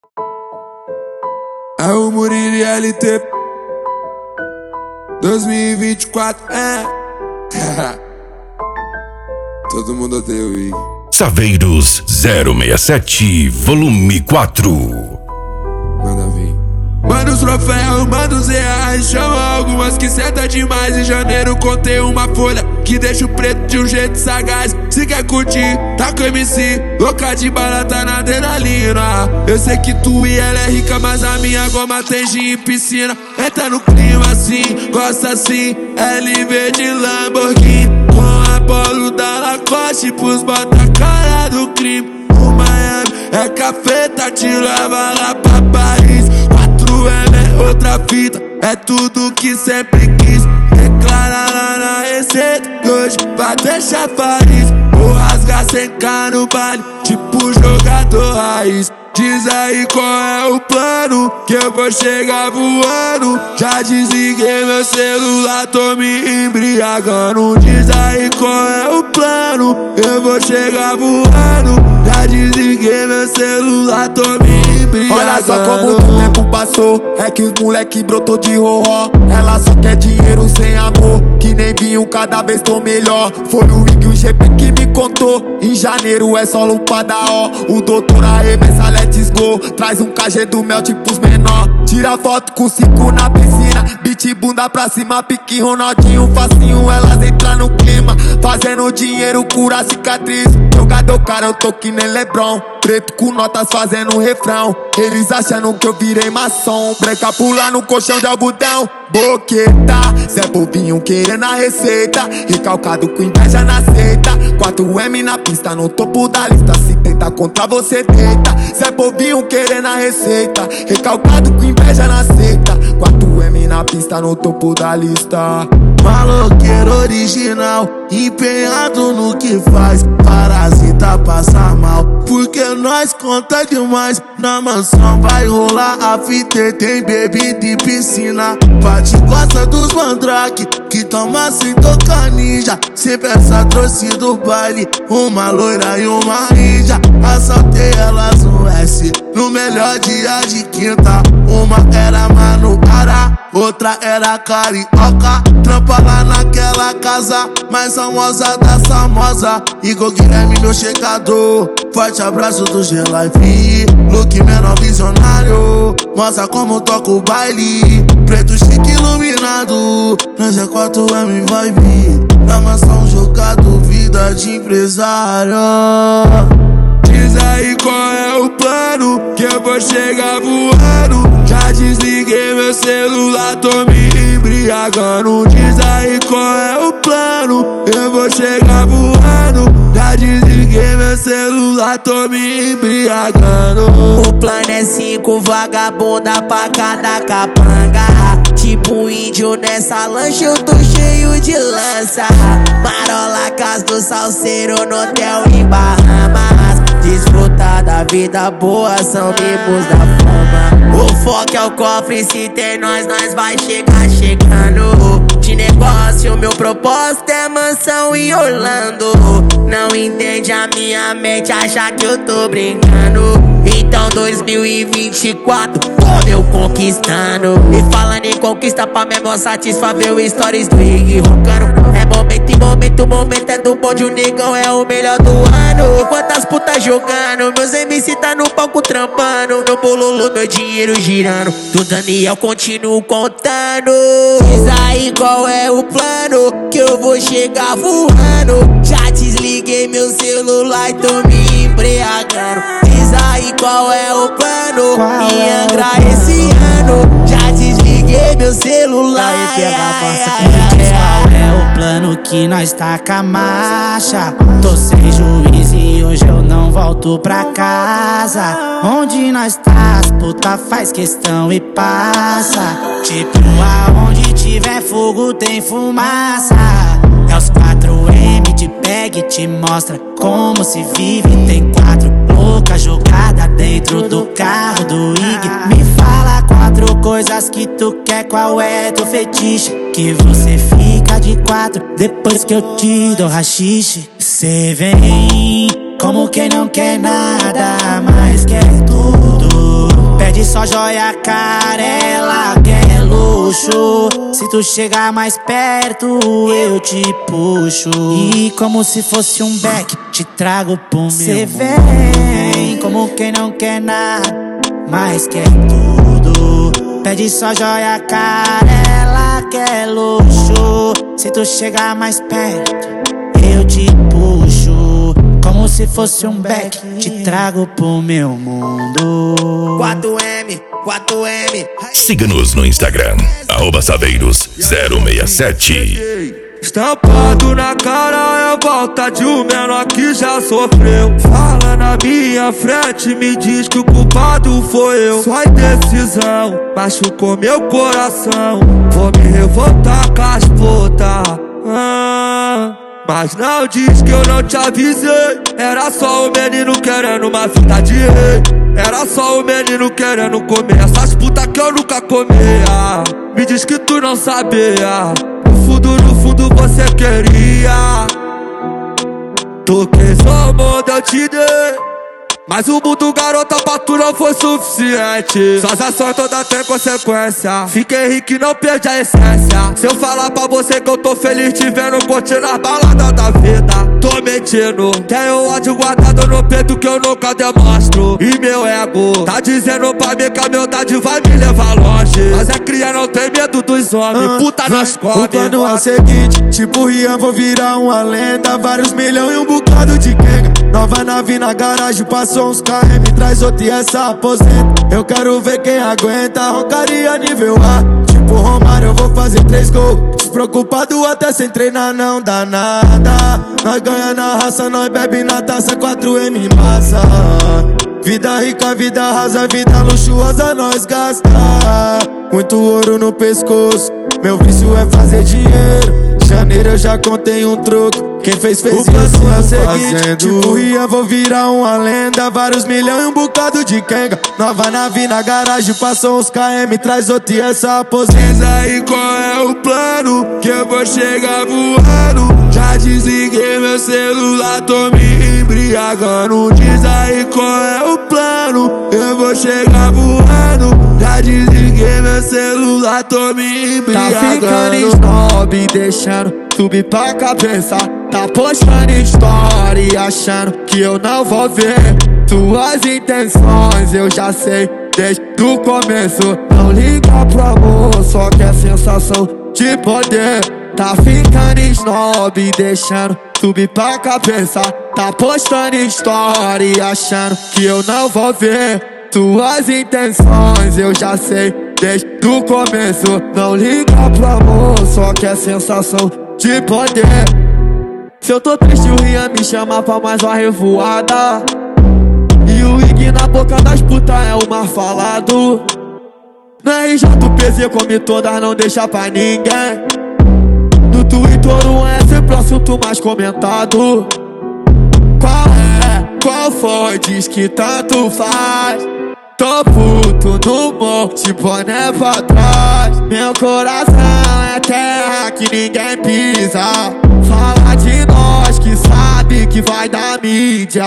É o Murilo e LT 2024, Todo mundo odeia o Ig. Saveiros 067, volume 4. Manda vir. Manda os troféus, manda os reais. Chama algumas que senta demais. Em janeiro contei uma folha que deixa o preto de um jeito sagaz. Se quer curtir, tá com MC, louca de bala, tá na adrenalina. Eu sei que tu e ela é rica, mas a minha goma tem gin e piscina. Entra no clima assim, gosta assim, LV de Lamborghini, com a polo da Lacoste pros bota cara do crime. O Miami é cafeta, te leva lá pra Paris. 4M é outra fita, é tudo que sempre quis. Declara lá na receita, hoje vai deixar Paris. Vou rasgar sem cá no baile, tipo jogador raiz. Diz aí qual é o plano, que eu vou chegar voando. Já desliguei meu celular, tô me embriagando. Diz aí qual é o plano, eu vou chegar voando. Já desliguei meu celular, tô me embriagando. Olha só como o tempo passou, é que os moleque brotou de roró. Ela só quer dinheiro sem amor, que nem vinho, cada vez tô melhor. Foi o Ig, o GP que me contou. Em janeiro é só lupada, ó. O doutor arremessa, let's go. Traz um KG do mel tipo os menor. Tira foto com 5 na piscina, beat bunda pra cima, pique Ronaldinho, facinho, elas entram no clima. Fazendo dinheiro, cura cicatriz. Jogador cara, eu tô que nem LeBron. Preto com notas fazendo refrão. Eles achando que eu virei maçom. Branca pula no colchão de algodão. Boqueta, Zé Bovinho querendo a receita. Recalcado com inveja na seita. 4M na pista, no topo da lista. Se tenta contra você, deita. Zé Bovinho querendo a receita. Recalcado com inveja na seita. 4M na pista, no topo da lista. Maloqueiro original, empenhado no que faz. Parasita passa mal, porque nós conta demais. Na mansão vai rolar a fita, tem bebida e piscina. Pati gosta dos mandrake, que toma sem tocar ninja. Sempre essa trouxe do baile, uma loira e uma ninja. Assaltei elas no S, no melhor dia de quinta. Uma era Manuara, outra era carioca. Trampa lá naquela casa mais famosa das famosas. Igor Guilherme, meu checador. Forte abraço do G-Life. Look menor visionário, mostra como toca o baile. Preto chique iluminado, na G4M vai vir. Na mansão jogado, vida de empresário. Diz aí qual é o plano, que eu vou chegar voando. Já desliguei meu celular, tô me embriagando. Diz aí qual é o plano, eu vou chegar voando. Já desliguei meu celular, tô me embriagando. O plano é 5 vagabunda pra cada capanga. Tipo índio nessa lancha, eu tô cheio de lança. Marola, casa do salseiro no hotel em Bahamas. Desfrutar da vida boa, são mimos da fama. O foco é o cofre, se tem nós vai chegar chegando. De negócio, meu propósito é mansão em Orlando. Não entende a minha mente, acha que eu tô brincando. Então 2024, eu conquistando. E falando em conquista, pra memória satisfazer o stories do Ig roncando. É momento em momento, o momento é do bonde, o negão é o melhor do ano. Quantas putas jogando, meus MC tá no palco trampando. Meu bololo, meu dinheiro girando, do Daniel continuo contando. Diz aí qual é o plano, que eu vou chegar voando. Já desliguei meu celular e tô me embriagando. Diz aí qual é o plano, me Angra esse ano. Já desliguei meu celular. Qual é o plano que nós taca a marcha? Tô sem juiz e hoje eu não volto pra casa. Onde nós tá, as puta faz questão e passa. Tipo aonde tiver fogo tem fumaça. É os 4M de pega e te mostra como se vive. Tem 4 loucas jogadas dentro do carro do Ig. Me fala 4 coisas que tu quer, qual é teu fetiche? Que você fica de 4 depois que eu te dou rachixe. Cê vem como quem não quer nada, mas quer tudo. só joia cara, ela quer luxo. Se tu chegar mais perto, eu te puxo. E como se fosse um beck, te trago pro meu. Cê vem como quem não quer nada, mas quer tudo. Pede só joia cara, ela quer luxo. Se tu chegar mais perto, eu te puxo. Como se fosse um beck, te trago pro meu mundo. 4M. Siga-nos no Instagram, @saveiros067. Estampado na cara é volta de um menor que já sofreu. Fala na minha frente, me diz que o culpado foi eu. Sua indecisão machucou meu coração. Vou me revoltar com as putas. Mas não diz que eu não te avisei. Era só o menino querendo uma vida de rei. Era só o menino querendo comer essas putas que eu nunca comia. Me diz que tu não sabia. No fundo você queria. Toquei só o mundo, eu te dei. Mas o mundo, garota, pra tu não foi suficiente. Suas ações todas têm consequência. Fiquei rico e não perdi a essência. Se eu falar pra você que eu tô feliz te vendo curtindo as baladas da vida, tô mentindo. Tenho ódio guardado no peito que eu nunca demonstro. E meu ego tá dizendo pra mim que a humildade vai me levar longe. Mas é cria, não tem medo dos homens. Puta nas costas. O plano é o seguinte, tipo Rian, vou virar uma lenda. Vários milhões e um bocado de quenga. Nova nave na garagem, passou uns KM, traz outra e essa aposenta. Eu quero ver quem aguenta, roncaria nível A. Tipo Romário, eu vou fazer 3 gols. Despreocupado até sem treinar, não dá nada. Nós ganha na raça, nós bebe na taça, 4M massa. Vida rica, vida rasa, vida luxuosa nós gasta. Muito ouro no pescoço, meu vício é fazer dinheiro. Janeiro eu já contei um troco. Quem fez e assim é o seguinte, tipo Rian, vou virar uma lenda. Vários milhões e um bocado de quenga. Nova nave na garagem, passou uns KM, traz outra e essa aposenta. Diz aí qual é o plano, que eu vou chegar voando. Já desliguei meu celular, tô me embriagando. Diz aí qual é o plano, eu vou chegar voando. Já desliguei meu celular, tô me embriagando. Tá ficando snob, deixando subir pra cabeça. Tá postando story, achando que eu não vou ver suas intenções, eu já sei desde o começo. Não liga pro amor, só quer sensação de poder. Tá ficando snob, deixando subir pra cabeça. Tá postando story, achando que eu não vou ver suas intenções, eu já sei desde o começo. Não liga pro amor, só quer sensação de poder. Se eu tô triste, o Rian me chama pra mais uma revoada. E o Ig na boca das putas é o mais falado. No RJPZ come todas, não deixa pra ninguém. No Twitter o é sempre o assunto mais comentado. Qual é? Qual foi? Diz que tanto faz. Tô puto no monte, boné pra trás. Meu coração é terra que ninguém pisa. Fala de nós que sabe que vai dar mídia.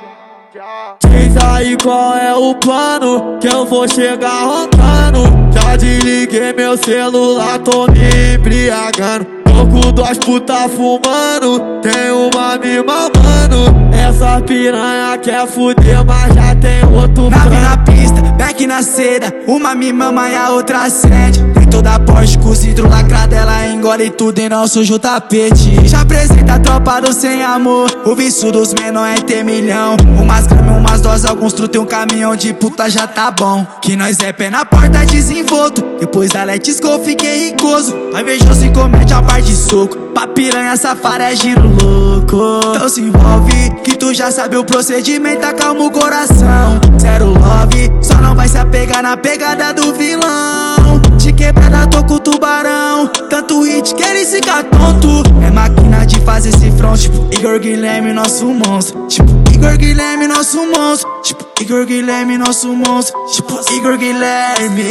Diz aí qual é o plano, que eu vou chegar roncando. Já desliguei meu celular, tô me embriagando. Tô com 2 putas fumando, tem uma me mamando. Essa piranha quer fuder, mas já tem outro plano. Nave na pista, back na seda, uma me mama e a outra acende. Tem toda a Porsche com vidro lacrado, ela engole tudo e não suja o tapete. Já apresenta a tropa do sem amor, o vício dos menores é ter milhão. Umas gramas, umas doses, alguns truta e um caminhão de puta já tá bom. Que nós é pé na porta desenvolto, depois da Let's Go fiquei ricoso. Nós invejoso e comete a parte de soco, pra piranha safada é giro louco. Então se envolve, que tu já sabe o procedimento, acalma o coração. Zero love, só não vai se apegar na pegada do vilão. De quebrada tô com o tubarão, tanto hit que ele fica tonto. É máquina de fazer esse front, tipo Igor Guilherme, nosso monstro. Tipo Igor Guilherme, nosso monstro. Tipo Igor Guilherme, nosso monstro. Tipo Igor Guilherme.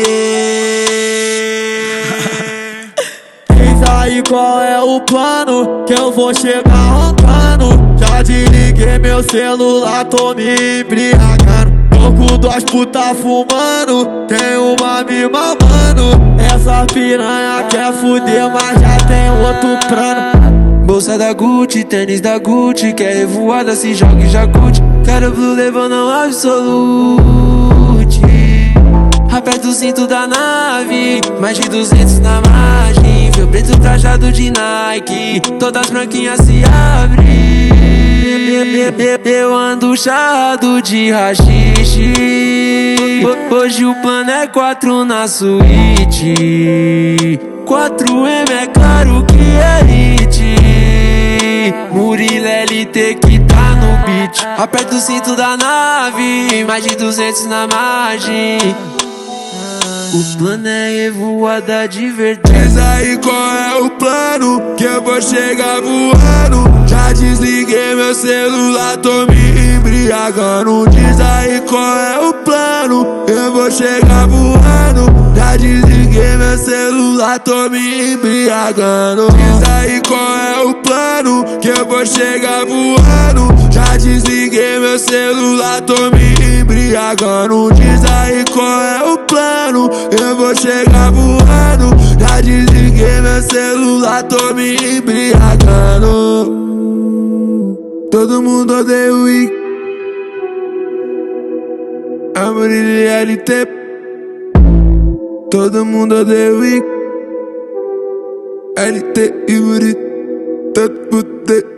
Diz aí qual é o plano, que eu vou chegar roncando. Já desliguei meu celular, tô me embriagando. Tô louco, duas puta fumando, tem uma me mamando. Essa piranha quer fuder, mas já tem outro plano. Bolsa da Gucci, tênis da Gucci, quer revoada, se joga e já curte. Quero blue levando ao absolute. Aperta o cinto da nave, mais de 200 na margem. Fio preto trajado de Nike, todas branquinhas se abrem. Eu ando charrado de rachixe. Hoje o plano é 4 na suíte. 4M é claro que é hit. Murilo LT que tá no beat. Aperta o cinto da nave, mais de 200 na margem. O plano é revoada de verdade. Diz aí qual é o plano, que eu vou chegar voando. Já desliguei meu celular, tô me embriagando. Diz aí qual é o plano, eu vou chegar voando. Já desliguei meu celular, tô me embriagando. Diz aí qual é o plano, que eu vou chegar voando. Já desliguei meu celular, tô me embriagando. Diz aí qual é o plano, eu vou chegar voando. Já desliguei meu celular, tô me embriagando. Todo mundo odeia o Wick, amor de LT. Todo mundo odeia o Wick, LT e Murilo, todo mundo odeia.